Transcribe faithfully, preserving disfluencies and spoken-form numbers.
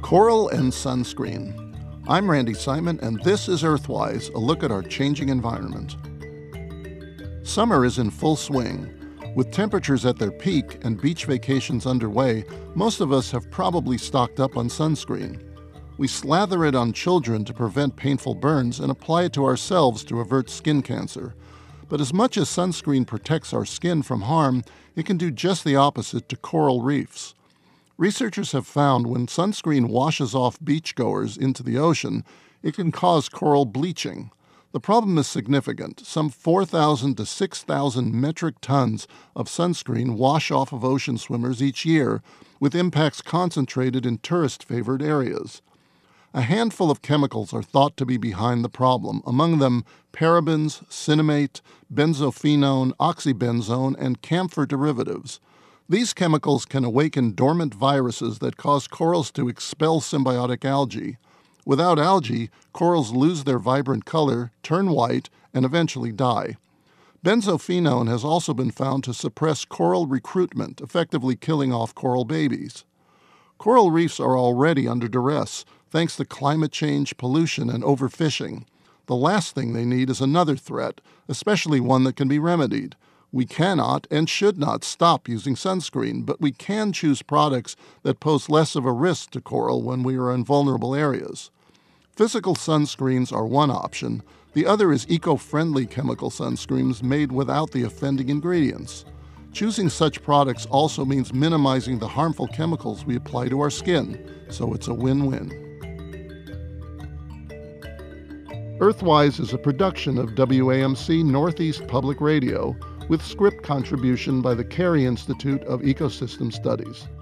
Coral and sunscreen. I'm Randy Simon, and this is Earthwise, a look at our changing environment. Summer is in full swing. With temperatures at their peak and beach vacations underway, most of us have probably stocked up on sunscreen. We slather it on children to prevent painful burns and apply it to ourselves to avert skin cancer. But as much as sunscreen protects our skin from harm, it can do just the opposite to coral reefs. Researchers have found when sunscreen washes off beachgoers into the ocean, it can cause coral bleaching. The problem is significant. Some four thousand to six thousand metric tons of sunscreen wash off of ocean swimmers each year, with impacts concentrated in tourist-favored areas. A handful of chemicals are thought to be behind the problem, among them parabens, cinnamate, benzophenone, oxybenzone, and camphor derivatives. These chemicals can awaken dormant viruses that cause corals to expel symbiotic algae. Without algae, corals lose their vibrant color, turn white, and eventually die. Benzophenone has also been found to suppress coral recruitment, effectively killing off coral babies. Coral reefs are already under duress, thanks to climate change, pollution, and overfishing. The last thing they need is another threat, especially one that can be remedied. We cannot and should not stop using sunscreen, but we can choose products that pose less of a risk to coral when we are in vulnerable areas. Physical sunscreens are one option. The other is eco-friendly chemical sunscreens made without the offending ingredients. Choosing such products also means minimizing the harmful chemicals we apply to our skin, so it's a win-win. Earthwise is a production of W A M C Northeast Public Radio, with script contribution by the Carey Institute of Ecosystem Studies.